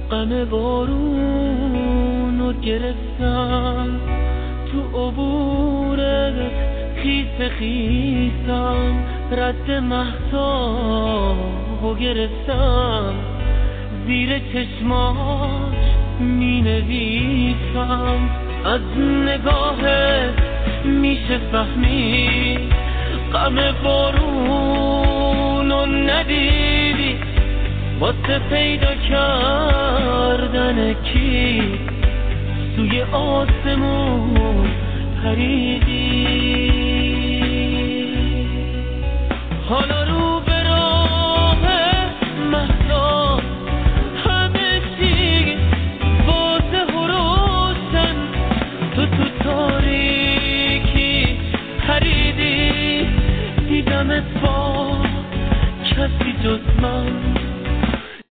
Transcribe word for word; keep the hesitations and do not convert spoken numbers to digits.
غم بارونو گرفتم، تو عبورت خیس خیسم، رد مهتابو گرفتم، زیر چشماش می نویسم. از نگاهت میشه فهمید غم بارونو ندیدی، واسه پیدا کردن کی سوی آسمون پریدی. حالا